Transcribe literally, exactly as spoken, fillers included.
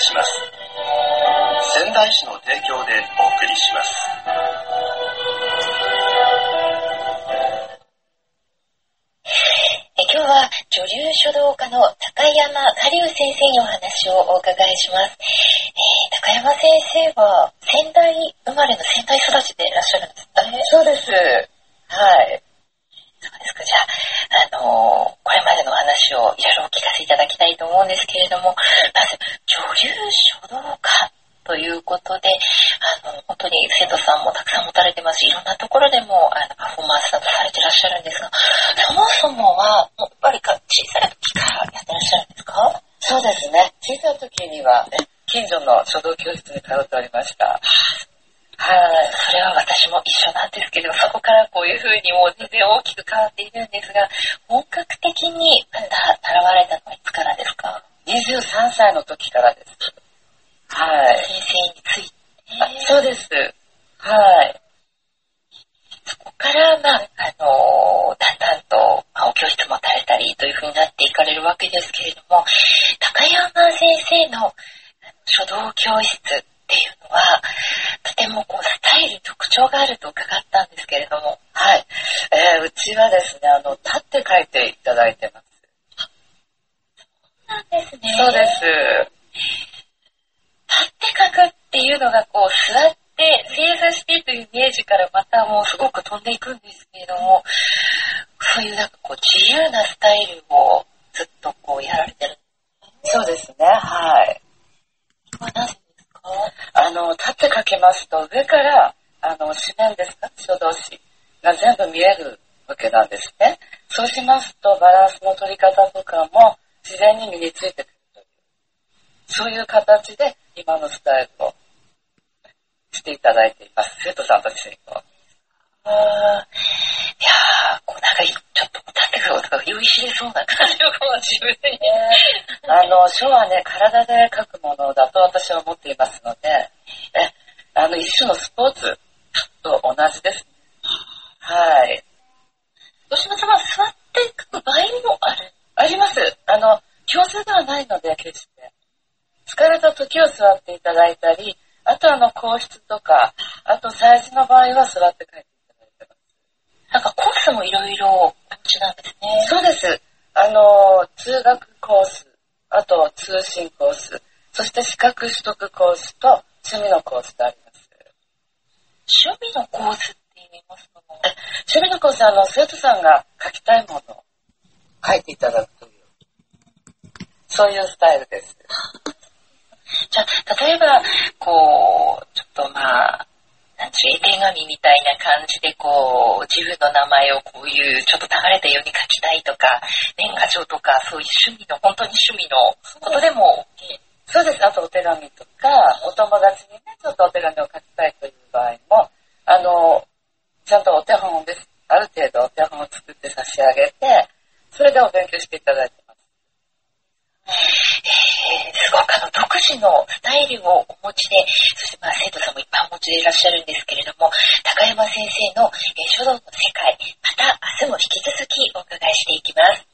します。仙台市の提供でお送りします。 え今日は女流書道家の高山花龍先生にお話をお伺いします。えー、高山先生は仙台生まれの仙台育ちでいらっしゃるんですかね。 そうです。はい。 そうですか。じゃあ、あのー、これまでのお話をいろいろお聞かせいただきたいと思うんですけれども、まず女流書道家ということで、あの本当に生徒さんもたくさん持たれてますし、いろんなところでもあのパフォーマンスなどされてらっしゃるんですが、そもそもはもうやっぱり小さい時からやってらっしゃるんですか？ そうですね。小さい時には近所の書道教室に通っておりました。 はい、それは私も一緒なんですけど、そこからこういうふうにもう全然大きく変わっているんですが、本格的に習われたのはいつからですか？ にじゅうさんさいの時からです。はい。 先生について。 そうです。はい。 そこから、まあ、あのー、だんだんと、まあ、お教室もされたりというふうになっていかれるわけですけれども、高山先生の書道教室っていうのは、とてもこうスタイル特徴があると伺ったんですけれども。 はい。えー、うちはですね、あの、立って書いていただいてます。 そうなんですね。 そうです。 立って書くっていうのがこう座って正座してというイメージからまたもうすごく飛んでいくんですけれども、そういうなんかこう自由なスタイルをずっとこうやられてる。 そうですね。はい。 これなぜですか？ あの立って書きますと上からあの紙面ですか、書道紙が全部見えるわけなんですね。そうしますとバランスの取り方とかも自然に身についてくるという、そういう形で今のスタイルをしていただいています。生徒さんたちにこう。 あいやー、こうなんかちょっと立ってくることが酔いしれそうな感じをこう自分に。 あの書はね、体で書くものだと私は思っていますので、えあの一種のスポーツと同じです。はい。 吉野さんは座って書く場合もある？ あります。あの強制ではないので、決して疲れた時は座っていただいたり、あとあの硬質とか、あと催事の場合は座って書いていただいてます。 なんかコースもいろいろお持ちなんですね。 そうです。あの通学コース、あと通信コース、そして資格取得コースと趣味のコースとあります。 趣味のコースって言いますのも、 趣味のコースはあの生徒さんが書きたいものを書いていただくという、そういうスタイルです。 じゃあ例えばこうちょっとまあなんちゅう絵手紙みたいな感じでこう自分の名前をこういうちょっと流れたように書きたいとか、年賀状とかそういう趣味の本当に趣味のことでも OK。 そうです。あとお手紙とかお友達にねちょっとお手紙を書きたいという場合も、あのちゃんとお手本です。ある程度お手本を作って差し上げて、それでお勉強していただいてます。 えー、すごくあの独自のスタイルをお持ちで、そしてまあ生徒さんもいっぱいお持ちでいらっしゃるんですけれども、高山先生の、えー、書道の世界、また明日も引き続きお伺いしていきます。